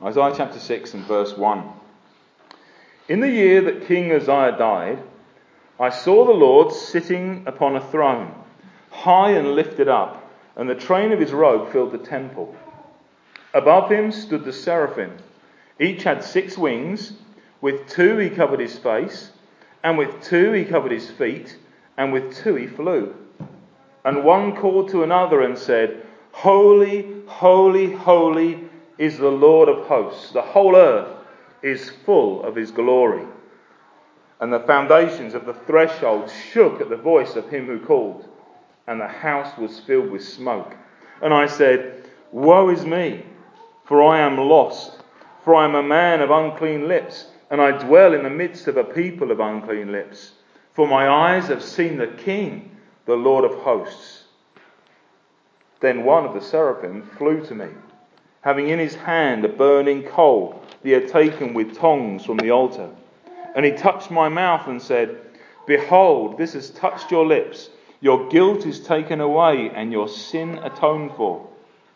Isaiah chapter 6 and verse 1. In the year that King Uzziah died, I saw the Lord sitting upon a throne, high and lifted up, and the train of his robe filled the temple. Above him stood the seraphim. Each had 6 wings. With 2 he covered his face, and with 2 he covered his feet, and with 2 he flew. And one called to another and said, Holy, holy, holy is the Lord of hosts. The whole earth is full of his glory. And the foundations of the threshold shook at the voice of him who called, and the house was filled with smoke. And I said, Woe is me, for I am lost, for I am a man of unclean lips, and I dwell in the midst of a people of unclean lips. For my eyes have seen the King, the Lord of hosts. Then one of the seraphim flew to me, having in his hand a burning coal he had taken with tongs from the altar. And he touched my mouth and said, Behold, this has touched your lips. Your guilt is taken away and your sin atoned for.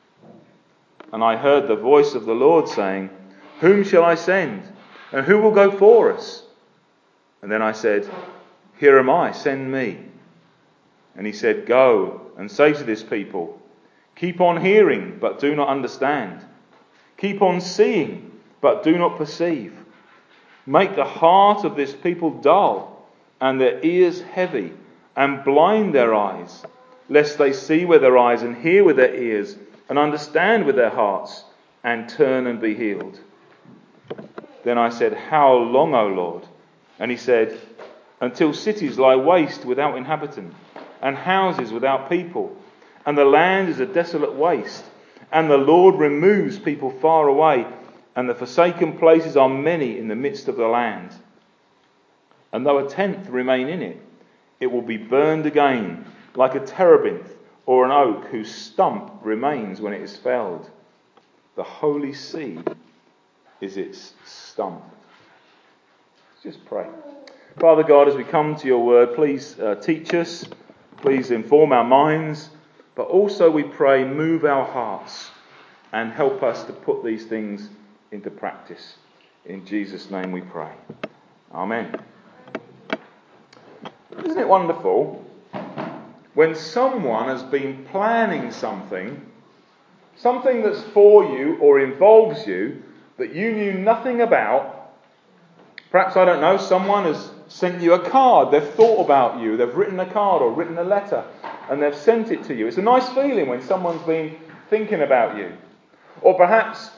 And I heard the voice of the Lord saying, Whom shall I send? And who will go for us? And then I said, Here am I, send me. And he said, Go and say to this people, Keep on hearing, but do not understand. Keep on seeing, but do not perceive. Make the heart of this people dull, and their ears heavy, and blind their eyes, lest they see with their eyes and hear with their ears, and understand with their hearts, and turn and be healed. Then I said, How long, O Lord? And he said, Until cities lie waste without inhabitant, and houses without people, and the land is a desolate waste, and the Lord removes people far away, and the forsaken places are many in the midst of the land. And though a tenth remain in it, it will be burned again, like a terebinth or an oak whose stump remains when it is felled. The holy seed is its stump. Let's just pray. Father God, as we come to your word, please teach us, please inform our minds, but also we pray, move our hearts and help us to put these things into practice. In Jesus' name we pray. Amen. Isn't it wonderful when someone has been planning something that's for you or involves you that you knew nothing about? Perhaps, I don't know, someone has sent you a card. They've thought about you. They've written a card or written a letter and they've sent it to you. It's a nice feeling when someone's been thinking about you. Or perhaps,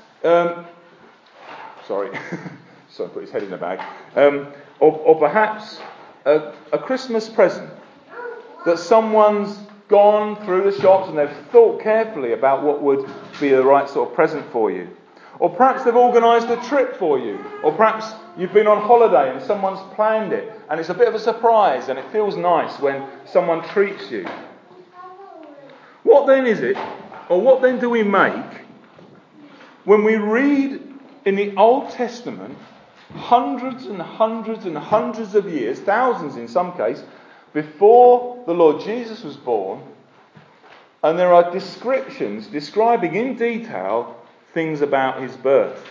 sorry, put his head in the bag. Or perhaps a Christmas present that someone's gone through the shops and they've thought carefully about what would be the right sort of present for you. Or perhaps they've organised a trip for you. Or perhaps you've been on holiday and someone's planned it and it's a bit of a surprise and it feels nice when someone treats you. What then is it, or what then do we make when we read in the Old Testament hundreds and hundreds and hundreds of years, thousands in some case, before the Lord Jesus was born, and there are descriptions describing in detail things about his birth?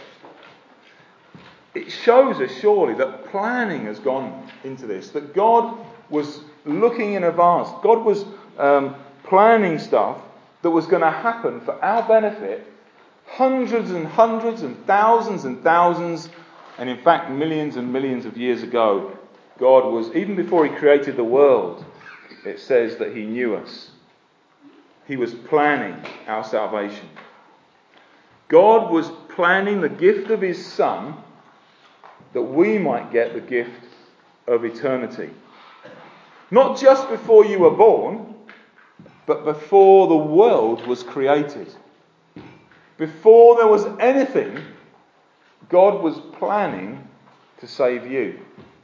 It shows us surely that planning has gone into this, that God was looking in advance. God was planning stuff that was going to happen for our benefit hundreds and hundreds and thousands, and in fact millions and millions of years ago. God was, even before he created the world, it says that he knew us. He was planning our salvation. God was planning the gift of his Son that we might get the gift of eternity. Not just before you were born, but before the world was created. Before there was anything, God was planning to save you.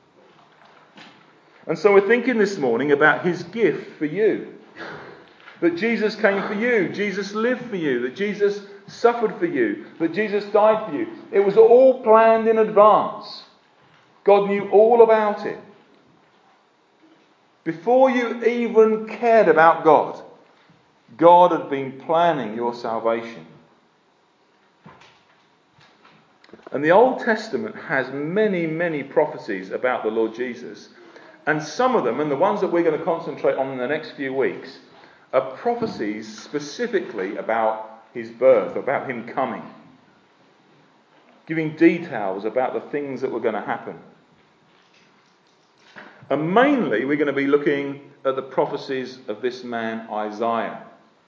And so we're thinking this morning about his gift for you. That Jesus came for you, Jesus lived for you, that Jesus suffered for you, that Jesus died for you. It was all planned in advance. God knew all about it. Before you even cared about God, God had been planning your salvation. And the Old Testament has many, many prophecies about the Lord Jesus. And some of them, and the ones that we're going to concentrate on in the next few weeks, are prophecies specifically about his birth, about him coming, giving details about the things that were going to happen. And mainly we're going to be looking at the prophecies of this man Isaiah.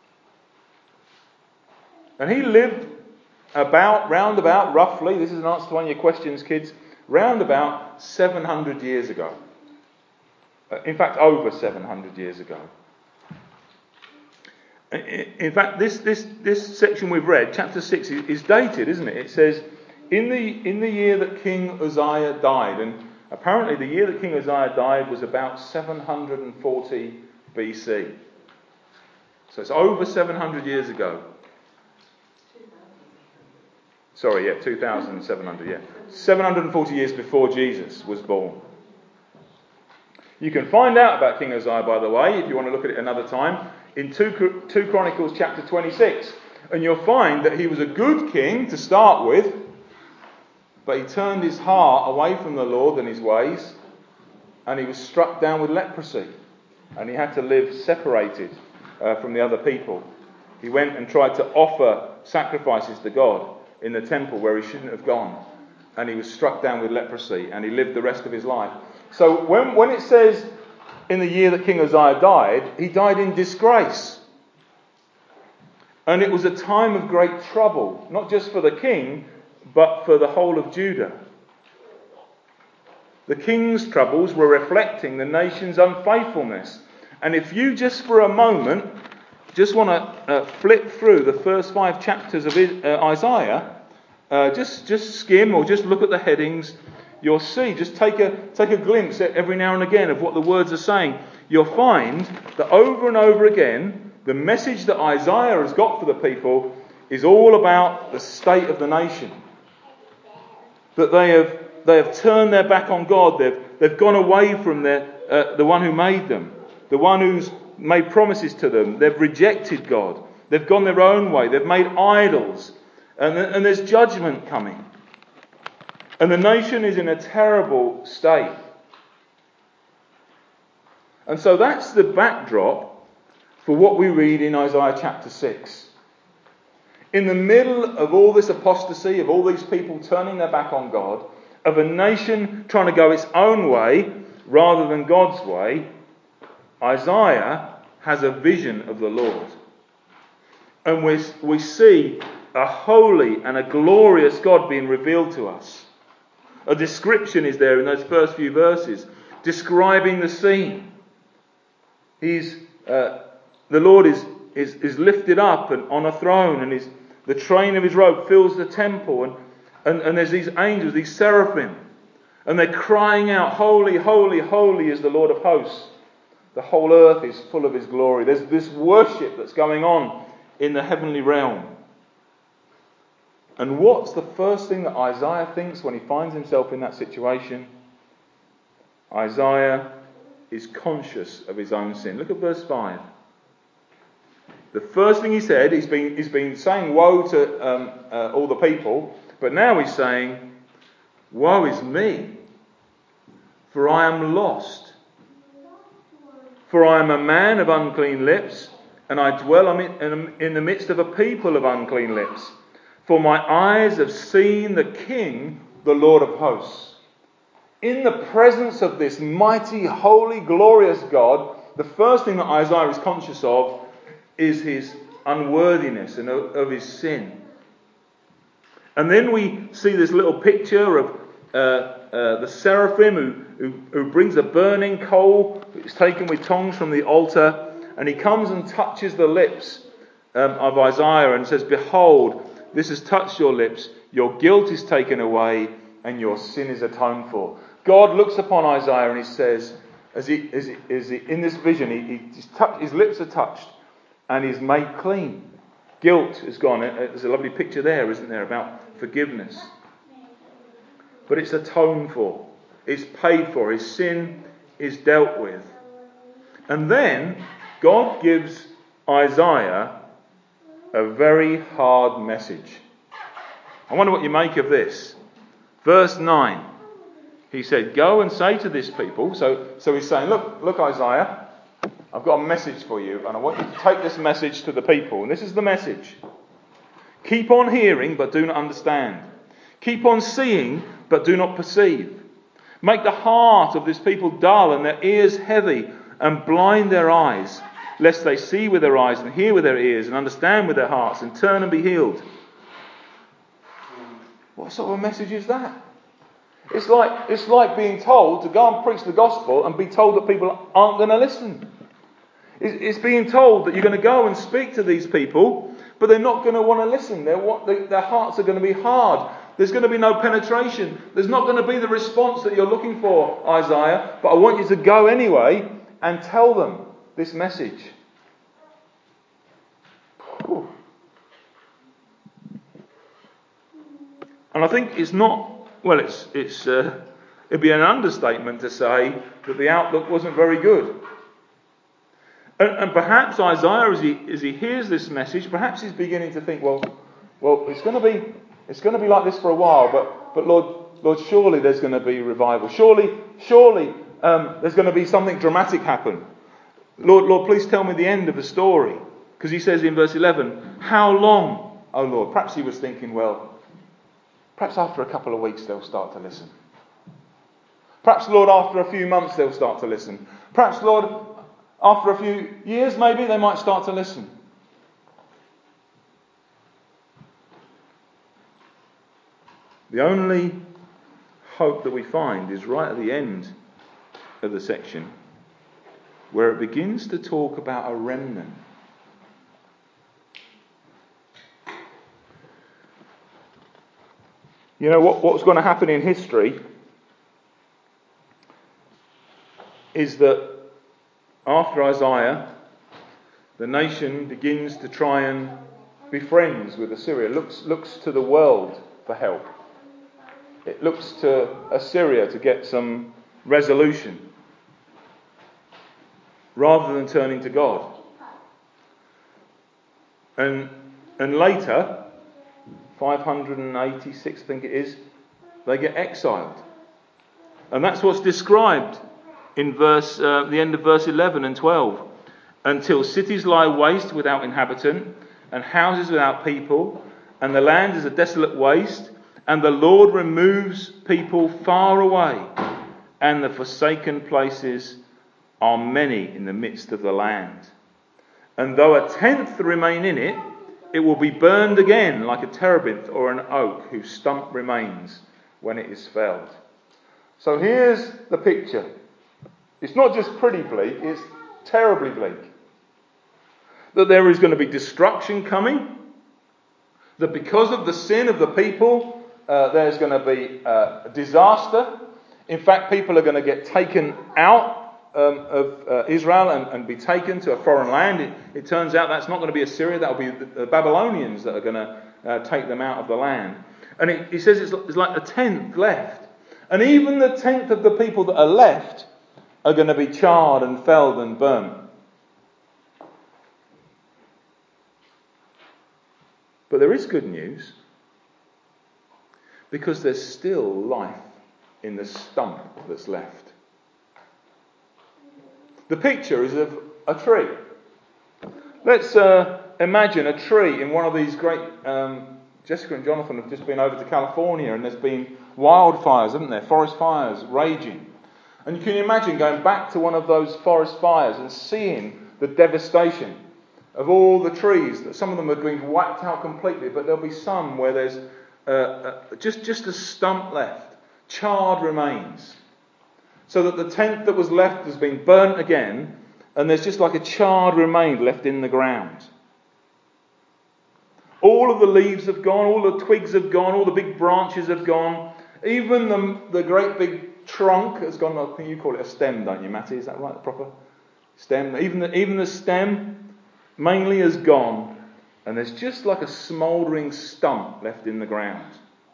And he lived round about, roughly, this is an answer to one of your questions, kids, round about 700 years ago. In fact, over 700 years ago. In fact, this section we've read, chapter 6, is dated, isn't it? It says, in the year that King Uzziah died, and apparently the year that King Uzziah died was about 740 BC. So it's over 700 years ago. 2,700, 740 years before Jesus was born. You can find out about King Uzziah, by the way, if you want to look at it another time, in 2 Chronicles chapter 26. And you'll find that he was a good king to start with, but he turned his heart away from the Lord and his ways, and he was struck down with leprosy, and he had to live separated from the other people. He went and tried to offer sacrifices to God in the temple where he shouldn't have gone, and he was struck down with leprosy, and he lived the rest of his life. So when it says in the year that King Uzziah died, he died in disgrace. And it was a time of great trouble, not just for the king, but for the whole of Judah. The king's troubles were reflecting the nation's unfaithfulness. And if you just for a moment just want to flip through the first 5 chapters of Isaiah, just skim or just look at the headings, you'll see, just take a glimpse every now and again of what the words are saying. You'll find that over and over again, the message that Isaiah has got for the people is all about the state of the nation. That they have turned their back on God. They've gone away from the one who made them, the one who's made promises to them. They've rejected God. They've gone their own way. They've made idols. And there's judgment coming. And the nation is in a terrible state. And so that's the backdrop for what we read in Isaiah chapter 6. In the middle of all this apostasy, of all these people turning their back on God, of a nation trying to go its own way rather than God's way, Isaiah has a vision of the Lord. And we see a holy and a glorious God being revealed to us. A description is there in those first few verses, describing the scene. The Lord is lifted up and on a throne, and the train of his robe fills the temple, and there's these angels, these seraphim, and they're crying out, "Holy, holy, holy is the Lord of hosts. The whole earth is full of his glory." There's this worship that's going on in the heavenly realm. And what's the first thing that Isaiah thinks when he finds himself in that situation? Isaiah is conscious of his own sin. Look at verse 5. The first thing he said, he's been saying woe to all the people, but now he's saying, "Woe is me, for I am lost. For I am a man of unclean lips, and I dwell in the midst of a people of unclean lips. For my eyes have seen the King, the Lord of hosts." In the presence of this mighty, holy, glorious God, the first thing that Isaiah is conscious of is his unworthiness and of his sin. And then we see this little picture of the seraphim who brings a burning coal. It's taken with tongs from the altar, and he comes and touches the lips of Isaiah and says, "Behold, this has touched your lips, your guilt is taken away, and your sin is atoned for." God looks upon Isaiah and he says, as he in this vision, his lips are touched and he's made clean. Guilt is gone. There's a lovely picture there, isn't there, about forgiveness. But it's atoned for. It's paid for. His sin is dealt with. And then God gives Isaiah a very hard message. I wonder what you make of this. Verse 9. He said, go and say to this people. So he's saying, look, Isaiah, I've got a message for you, and I want you to take this message to the people. And this is the message. Keep on hearing, but do not understand. Keep on seeing, but do not perceive. Make the heart of this people dull and their ears heavy, and blind their eyes, lest they see with their eyes and hear with their ears and understand with their hearts and turn and be healed. What sort of a message is that? It's like being told to go and preach the gospel and be told that people aren't going to listen. It's being told that you're going to go and speak to these people, but they're not going to want to listen. Their hearts are going to be hard. There's going to be no penetration. There's not going to be the response that you're looking for, Isaiah. But I want you to go anyway and tell them this message. Whew. And I think it's not, well, it'd be an understatement to say that the outlook wasn't very good. And perhaps Isaiah, as he hears this message, perhaps he's beginning to think, well, it's going to be like this for a while, but Lord, surely there's going to be revival. Surely, there's going to be something dramatic happen. Lord, please tell me the end of the story, because he says in verse 11, how long, O Lord? Perhaps he was thinking, well, perhaps after a couple of weeks they'll start to listen. Perhaps, Lord, after a few months they'll start to listen. Perhaps, Lord, after a few years maybe they might start to listen. The only hope that we find is right at the end of the section, where it begins to talk about a remnant. You know, what's going to happen in history is that after Isaiah, the nation begins to try and be friends with Assyria, looks to the world for help. It looks to Assyria to get some resolution, rather than turning to God. And later, 586, I think it is, they get exiled. And that's what's described in the end of verse 11 and 12. Until cities lie waste without inhabitant, and houses without people, and the land is a desolate waste, and the Lord removes people far away, and the forsaken places are many in the midst of the land. And though a tenth remain in it, it will be burned again like a terebinth or an oak whose stump remains when it is felled. So here's the picture. It's not just pretty bleak, it's terribly bleak. That there is going to be destruction coming. That because of the sin of the people, there's going to be disaster. In fact, people are going to get taken out of Israel and be taken to a foreign land. It turns out that's not going to be Assyria, that will be the Babylonians that are going to take them out of the land. And he says it's like a tenth left. And even the tenth of the people that are left are going to be charred and felled and burnt. But there is good news, because there's still life in the stump that's left. The picture is of a tree. Let's imagine a tree in one of these great... Jessica and Jonathan have just been over to California, and there's been wildfires, haven't there? Forest fires raging. And you can imagine going back to one of those forest fires and seeing the devastation of all the trees. That some of them are being wiped out completely, but there'll be some where there's just a stump left, charred remains. So that the tenth that was left has been burnt again, and there's just like a charred remain left in the ground. All of the leaves have gone, all the twigs have gone, all the big branches have gone. Even the great big trunk has gone. I think you call it a stem, don't you, Matty? Is that right, the proper stem? Even the stem mainly has gone, and there's just like a smouldering stump left in the ground.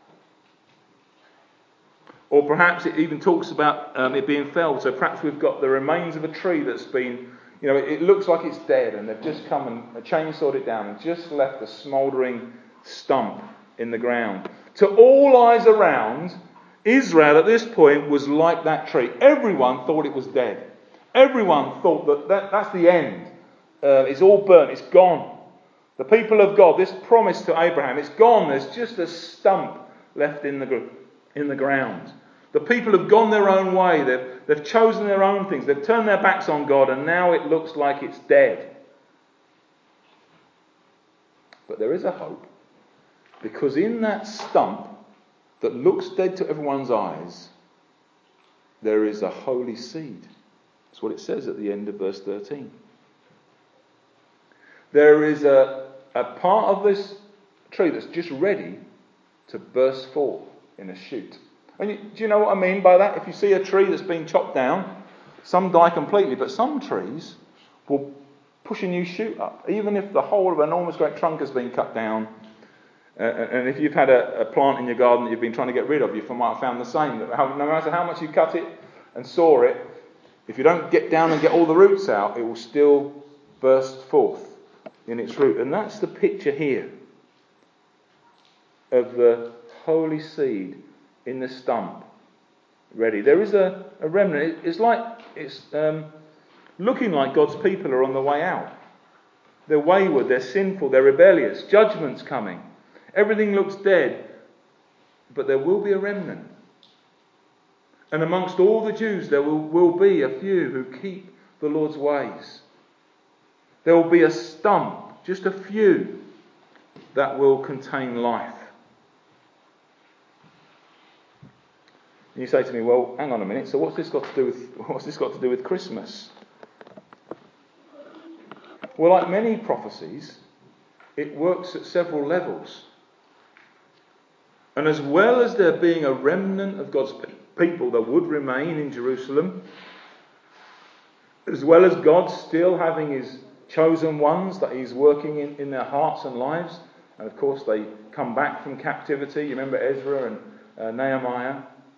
Or perhaps it even talks about it being felled. So perhaps we've got the remains of a tree that's been, it looks like it's dead, and they've just come and chainsawed it down and just left a smouldering stump in the ground. To all eyes around, Israel at this point was like that tree. Everyone thought it was dead. Everyone thought that's the end. It's all burnt. It's gone. The people of God, this promise to Abraham, it's gone. There's just a stump left in the ground. The people have gone their own way. They've chosen their own things. They've turned their backs on God, and now it looks like it's dead. But there is a hope, because in that stump that looks dead to everyone's eyes, there is a holy seed. That's what it says at the end of verse 13. There is a part of this tree that's just ready to burst forth in a shoot. And do you know what I mean by that? If you see a tree that's been chopped down, some die completely, but some trees will push a new shoot up. Even if the whole of an enormous great trunk has been cut down, and if you've had a plant in your garden that you've been trying to get rid of, you might have found the same. That no matter how much you cut it and saw it, if you don't get down and get all the roots out, it will still burst forth in its root. And that's the picture here of the holy seed in the stump, ready. There is a remnant. It's looking like God's people are on the way out. They're wayward, they're sinful, they're rebellious. Judgment's coming. Everything looks dead, but there will be a remnant. And amongst all the Jews, there will be a few who keep the Lord's ways. There will be a stump, just a few, that will contain life. And you say to me, well, hang on a minute, so what's this got to do with Christmas? Well, like many prophecies, it works at several levels. And as well as there being a remnant of God's people that would remain in Jerusalem, as well as God still having his chosen ones that he's working in their hearts and lives, and of course they come back from captivity, you remember Ezra and Nehemiah.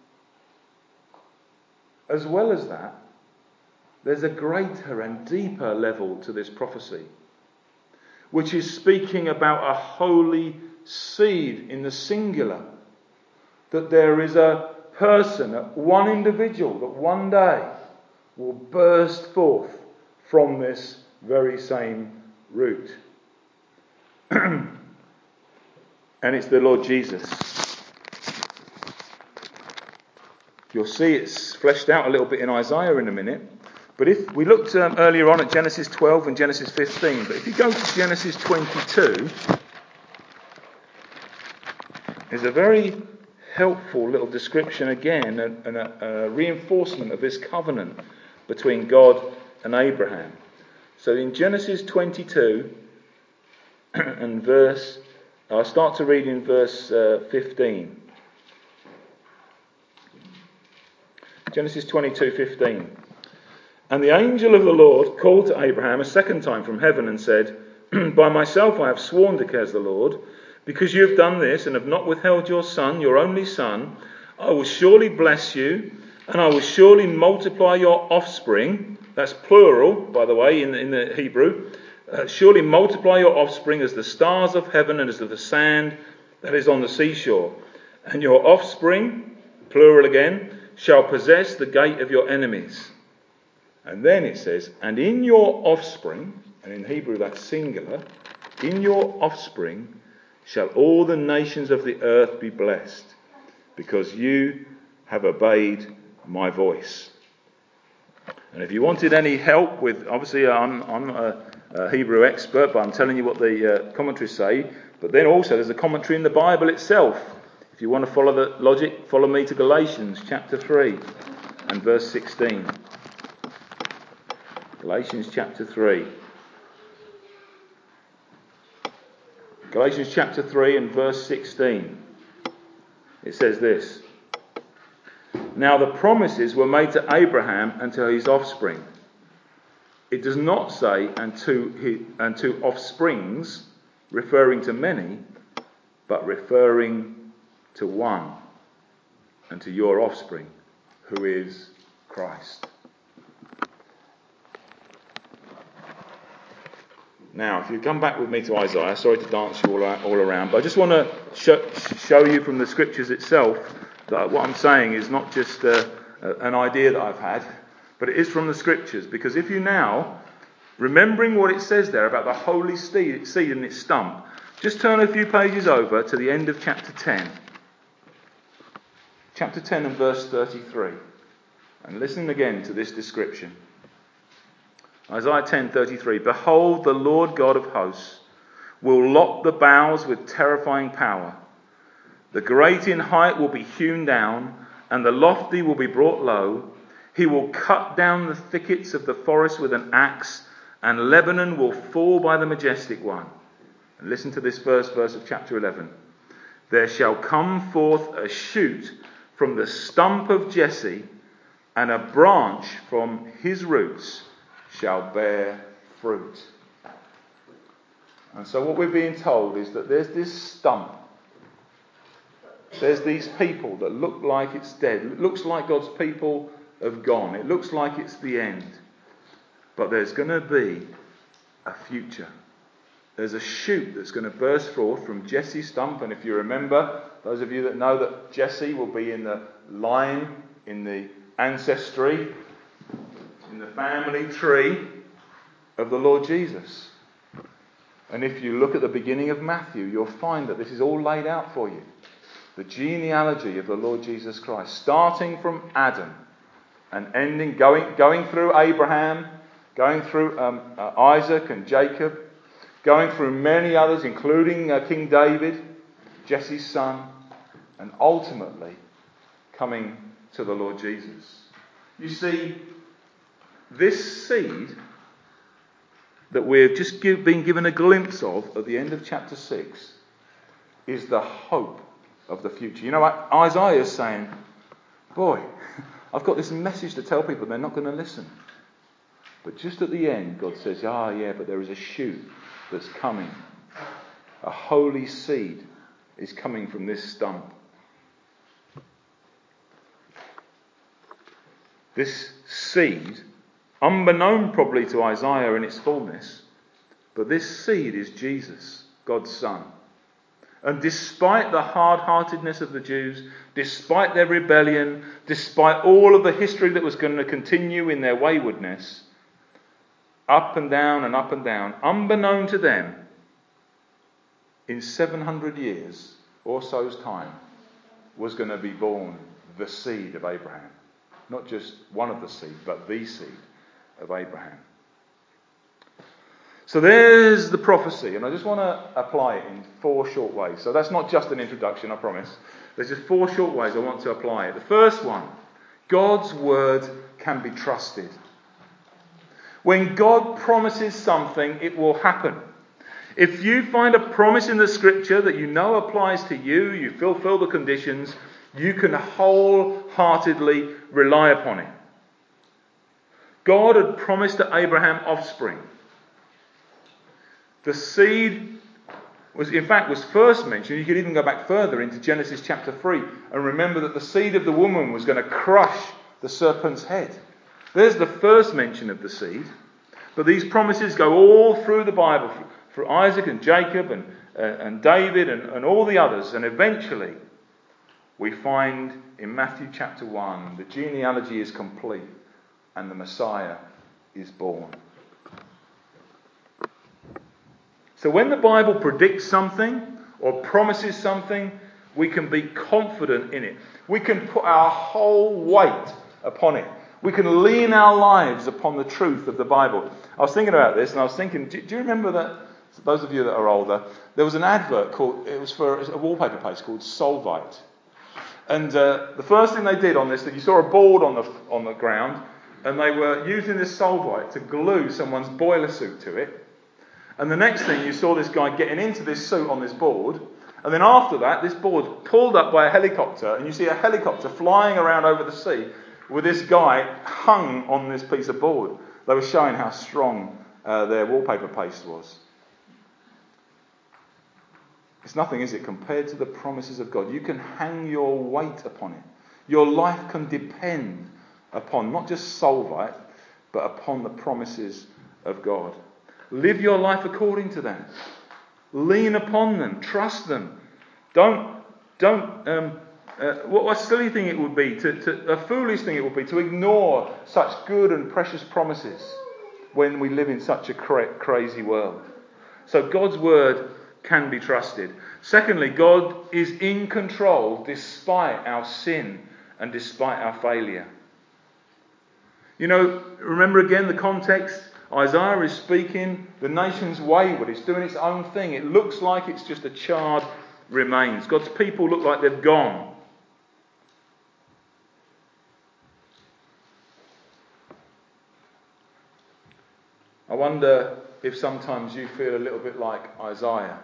As well as that, there's a greater and deeper level to this prophecy, which is speaking about a holy seed in the singular. That there is a person, one individual, that one day will burst forth from this very same root. And it's the Lord Jesus. You'll see it's fleshed out a little bit in Isaiah in a minute. But if we looked earlier on at Genesis 12 and Genesis 15, but if you go to Genesis 22, there's a very helpful little description again and a reinforcement of this covenant between God and Abraham. So in Genesis 22 and I'll start to read in verse 15. Genesis 22:15. And the angel of the Lord called to Abraham a second time from heaven and said, By myself I have sworn, declares the Lord, because you have done this and have not withheld your son, your only son, I will surely bless you, and I will surely multiply your offspring. That's plural, by the way, in the Hebrew. Surely multiply your offspring as the stars of heaven and as the sand that is on the seashore. And your offspring, plural again, shall possess the gate of your enemies. And then it says, and in your offspring, and in Hebrew that's singular, in your offspring shall all the nations of the earth be blessed, because you have obeyed my voice. And if you wanted any help with, obviously I'm not a Hebrew expert, but I'm telling you what the commentaries say. But then also there's a commentary in the Bible itself. If you want to follow the logic, follow me to Galatians chapter 3 and verse 16. Galatians chapter 3. Galatians chapter 3 and verse 16. It says this. Now the promises were made to Abraham and to his offspring. It does not say and to offsprings, referring to many, but referring to one, and to your offspring, who is Christ. Now, if you come back with me to Isaiah, sorry to dance you all around, but I just want to show you from the scriptures itself that what I'm saying is not just an idea that I've had, but it is from the scriptures. Because if you now, remembering what it says there about the holy seed and its stump, just turn a few pages over to the end of chapter 10. Chapter 10 and verse 33. And listen again to this description. Isaiah 10:33. Behold, the Lord God of hosts will lock the boughs with terrifying power. The great in height will be hewn down, and the lofty will be brought low. He will cut down the thickets of the forest with an axe, and Lebanon will fall by the majestic one. And listen to this first verse of chapter 11. There shall come forth a shoot from the stump of Jesse, and a branch from his roots shall bear fruit. And so what we're being told is that there's this stump. There's these people that look like it's dead. It looks like God's people have gone. It looks like it's the end. But there's going to be a future. There's a shoot that's going to burst forth from Jesse's stump. And if you remember, those of you that know that Jesse will be in the line, in the ancestry, in the family tree of the Lord Jesus. And if you look at the beginning of Matthew, you'll find that this is all laid out for you. The genealogy of the Lord Jesus Christ, starting from Adam and ending, going through Abraham, going through Isaac and Jacob, going through many others, including King David, Jesse's son, and ultimately coming to the Lord Jesus. You see, this seed that we've just been given a glimpse of at the end of chapter 6 is the hope of the future. You know what Isaiah is saying? Boy, I've got this message to tell people, they're not going to listen. But just at the end, God says, but there is a shoot that's coming. A holy seed is coming from this stump. This seed, unbeknown probably to Isaiah in its fullness, but this seed is Jesus, God's Son. And despite the hard-heartedness of the Jews, despite their rebellion, despite all of the history that was going to continue in their waywardness, up and down, unbeknown to them, in 700 years or so's time, was going to be born the seed of Abraham. Not just one of the seed, but the seed of Abraham. So there's the prophecy, and I just want to apply it in 4 short ways. So that's not just an introduction, I promise. There's just 4 short ways I want to apply it. The first one, God's word can be trusted. When God promises something, it will happen. If you find a promise in the scripture that you know applies to you, you fulfill the conditions, you can wholeheartedly rely upon it. God had promised to Abraham offspring. The seed was first mentioned. You could even go back further into Genesis chapter 3 and remember that the seed of the woman was going to crush the serpent's head. There's the first mention of the seed. But these promises go all through the Bible, for Isaac and Jacob and David and all the others. And eventually we find in Matthew chapter 1, the genealogy is complete and the Messiah is born. So when the Bible predicts something or promises something, we can be confident in it. We can put our whole weight upon it. We can lean our lives upon the truth of the Bible. I was thinking about this and I was thinking, do you remember that, those of you that are older, there was an advert it was for a wallpaper paste called Solvite. And the first thing they did on this, that you saw a board on the ground, and they were using this Solvite to glue someone's boiler suit to it. And the next thing, you saw this guy getting into this suit on this board. And then after that, this board pulled up by a helicopter, and you see a helicopter flying around over the sea with this guy hung on this piece of board. They were showing how strong their wallpaper paste was. It's nothing, is it, compared to the promises of God? You can hang your weight upon it. Your life can depend upon not just Solvite, but upon the promises of God. Live your life according to them. Lean upon them. Trust them. What a silly thing it would be, a foolish thing it would be to ignore such good and precious promises when we live in such a crazy world. So God's word can be trusted. Secondly, God is in control despite our sin and despite our failure. Remember again the context. Isaiah is speaking, the nation's wayward, it's doing its own thing. It looks like it's just a charred remains. God's people look like they've gone. I wonder if sometimes you feel a little bit like Isaiah.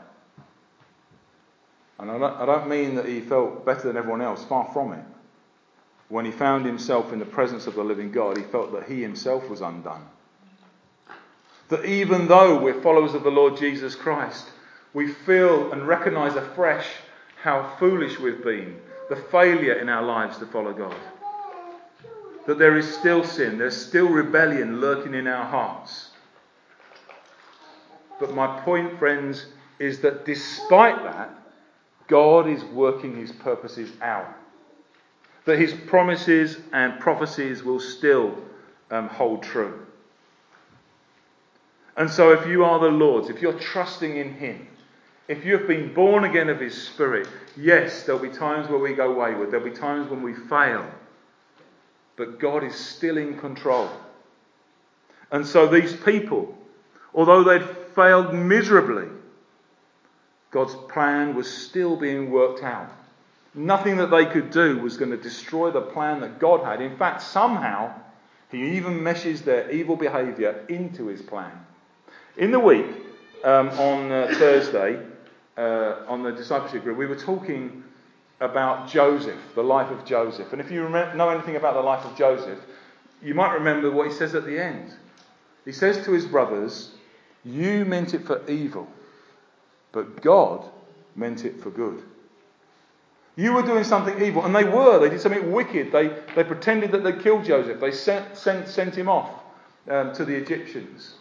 And I don't mean that he felt better than everyone else, far from it. When he found himself in the presence of the living God, he felt that he himself was undone. That even though we're followers of the Lord Jesus Christ, we feel and recognise afresh how foolish we've been, the failure in our lives to follow God. That there is still sin, there's still rebellion lurking in our hearts. But my point, friends, is that despite that, God is working his purposes out. That his promises and prophecies will still hold true. And so if you are the Lord's, if you're trusting in him, if you have been born again of his Spirit, yes, there'll be times where we go wayward. There'll be times when we fail. But God is still in control. And so these people, although they'd failed miserably, God's plan was still being worked out. Nothing that they could do was going to destroy the plan that God had. In fact, somehow, he even meshes their evil behaviour into his plan. In the week, on Thursday, on the discipleship group, we were talking about Joseph, the life of Joseph. And if you know anything about the life of Joseph, you might remember what he says at the end. He says to his brothers, "You meant it for evil, but God meant it for good." You were doing something evil, and they were. They did something wicked. They pretended that they killed Joseph. They sent him off to the Egyptians.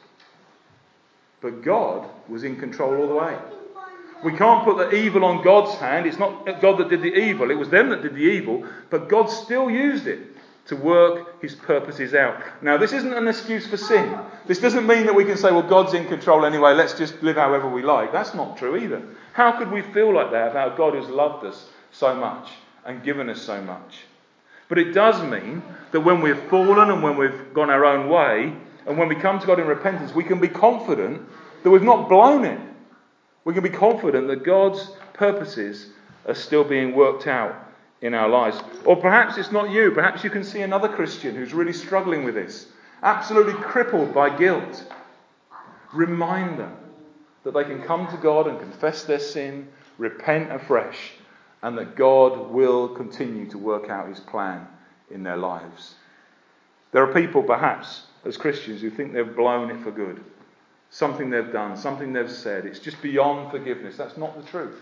But God was in control all the way. We can't put the evil on God's hand. It's not God that did the evil. It was them that did the evil. But God still used it to work his purposes out. Now, this isn't an excuse for sin. This doesn't mean that we can say, well, God's in control anyway, let's just live however we like. That's not true either. How could we feel like that about God who's loved us so much and given us so much? But it does mean that when we've fallen and when we've gone our own way, and when we come to God in repentance, we can be confident that we've not blown it. We can be confident that God's purposes are still being worked out in our lives. Or perhaps it's not you. Perhaps you can see another Christian who's really struggling with this, absolutely crippled by guilt. Remind them that they can come to God and confess their sin, repent afresh, and that God will continue to work out his plan in their lives. There are people, perhaps, as Christians, who think they've blown it for good. Something they've done, something they've said. It's just beyond forgiveness. That's not the truth.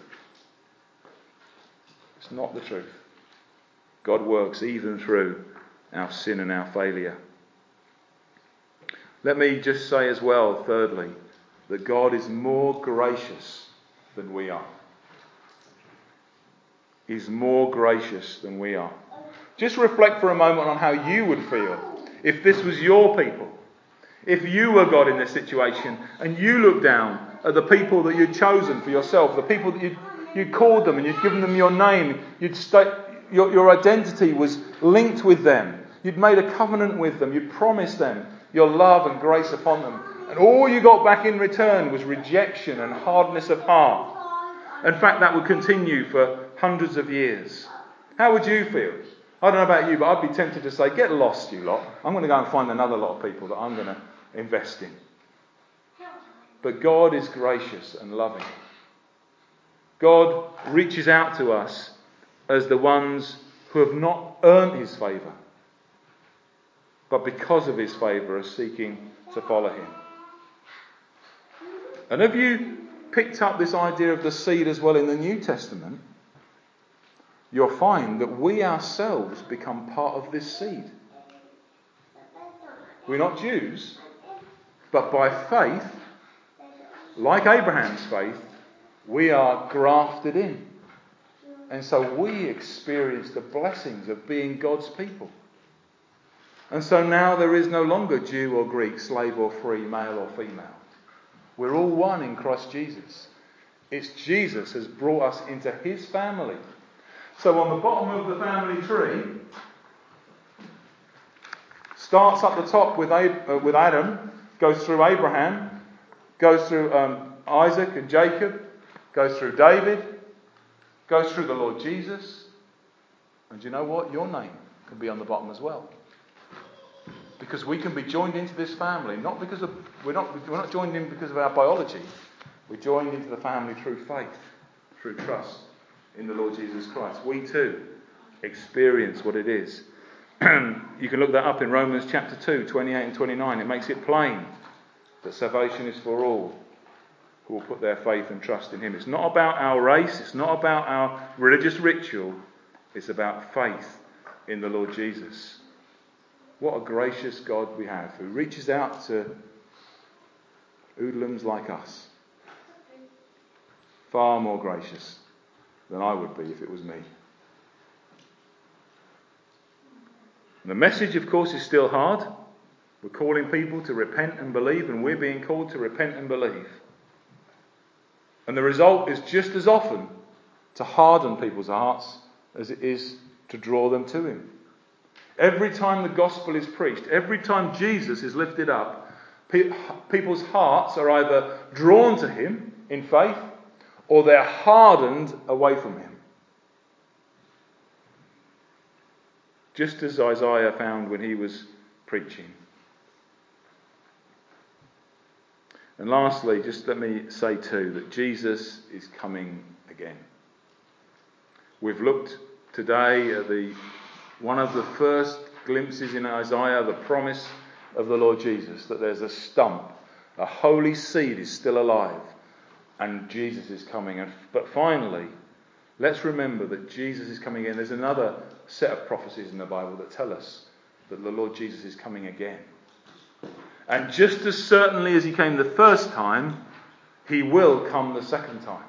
It's not the truth. God works even through our sin and our failure. Let me just say as well, thirdly, that God is more gracious than we are. He's more gracious than we are. Just reflect for a moment on how you would feel if this was your people. If you were God in this situation and you looked down at the people that you'd chosen for yourself, the people that you'd called them and you'd given them your name, your identity was linked with them, you'd made a covenant with them, you'd promised them your love and grace upon them, and all you got back in return was rejection and hardness of heart. In fact, that would continue for hundreds of years. How would you feel? I don't know about you, but I'd be tempted to say, get lost, you lot. I'm going to go and find another lot of people that I'm going to invest in. But God is gracious and loving. God reaches out to us as the ones who have not earned his favour, but because of his favour are seeking to follow him. And have you picked up this idea of the seed as well in the New Testament? You'll find that we ourselves become part of this seed. We're not Jews, but by faith like Abraham's faith, we are grafted in. And so we experience the blessings of being God's people. And so now there is no longer Jew or Greek, slave or free, male or female. We're all one in Christ Jesus. It's Jesus has brought us into his family. So on the bottom of the family tree, starts up the top with Adam, goes through Abraham, goes through Isaac and Jacob, goes through David, goes through the Lord Jesus. And do you know what? Your name can be on the bottom as well. Because we can be joined into this family, not because of we're not joined in because of our biology. We're joined into the family through faith, through trust in the Lord Jesus Christ. We too experience what it is. You can look that up in Romans chapter 2, 28 and 29. It makes it plain that salvation is for all who will put their faith and trust in him. It's not about our race. It's not about our religious ritual. It's about faith in the Lord Jesus. What a gracious God we have, who reaches out to hoodlums like us. Far more gracious than I would be if it was me. And the message, of course, is still hard. We're calling people to repent and believe, and we're being called to repent and believe. And the result is just as often to harden people's hearts as it is to draw them to him. Every time the gospel is preached, every time Jesus is lifted up, people's hearts are either drawn to him in faith or they're hardened away from him. Just as Isaiah found when he was preaching. And lastly, just let me say too that Jesus is coming again. We've looked today at one of the first glimpses in Isaiah, the promise of the Lord Jesus, that there's a stump, a holy seed is still alive, and Jesus is coming. But finally, let's remember that Jesus is coming again. There's another set of prophecies in the Bible that tell us that the Lord Jesus is coming again. And just as certainly as he came the first time, he will come the second time.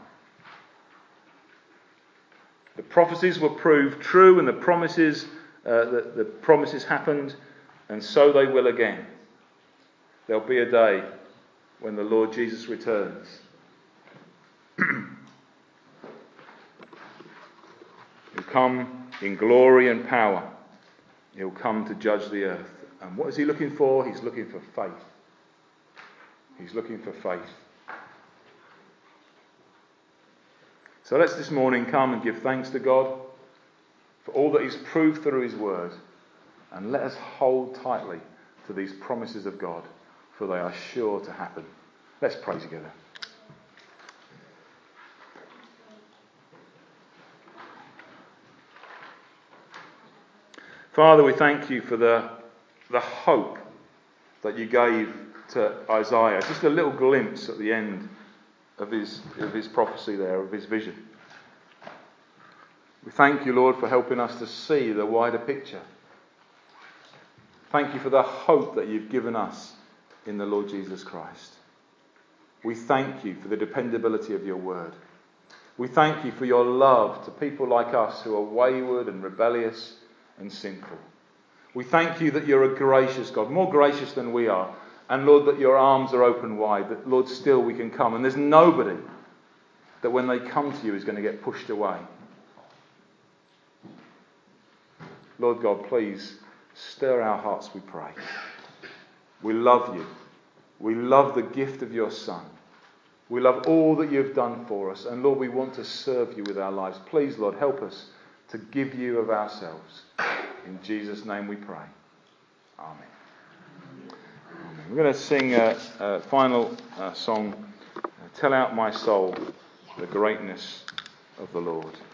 The prophecies were proved true, and the promises happened, and so they will again. There'll be a day when the Lord Jesus returns. He'll come in glory and power. He'll come to judge the earth. And what is he looking for? He's looking for faith. He's looking for faith. So let's this morning come and give thanks to God for all that he's proved through his word. And let us hold tightly to these promises of God, for they are sure to happen. Let's pray together. Father, we thank you for the hope that you gave to Isaiah. Just a little glimpse at the end of his prophecy there, of his vision. We thank you, Lord, for helping us to see the wider picture. Thank you for the hope that you've given us in the Lord Jesus Christ. We thank you for the dependability of your word. We thank you for your love to people like us who are wayward and rebellious and sinful. We thank you that you're a gracious God, more gracious than we are. And Lord, that your arms are open wide, that Lord, still we can come. And there's nobody that when they come to you is going to get pushed away. Lord God, please stir our hearts, we pray. We love you. We love the gift of your Son. We love all that you've done for us. And Lord, we want to serve you with our lives. Please, Lord, help us to give you of ourselves. In Jesus' name we pray. Amen. Amen. We're going to sing a final song, Tell Out My Soul, the Greatness of the Lord.